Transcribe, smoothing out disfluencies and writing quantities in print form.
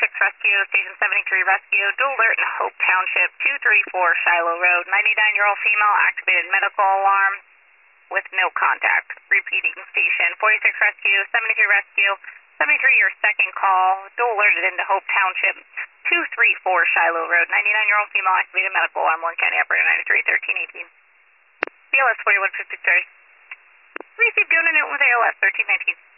Rescue, Station 73 Rescue, dual alert in Hope Township, 234 Shiloh Road. 99-year-old female, activated medical alarm with no contact. Repeating station, 46 Rescue, 73 Rescue, 73 your second call, dual alerted into Hope Township, 234 Shiloh Road. 99-year-old female, activated medical alarm, Warren County Operator 93 1318. BLS 4153. Received Gona Newton with ALS 1319.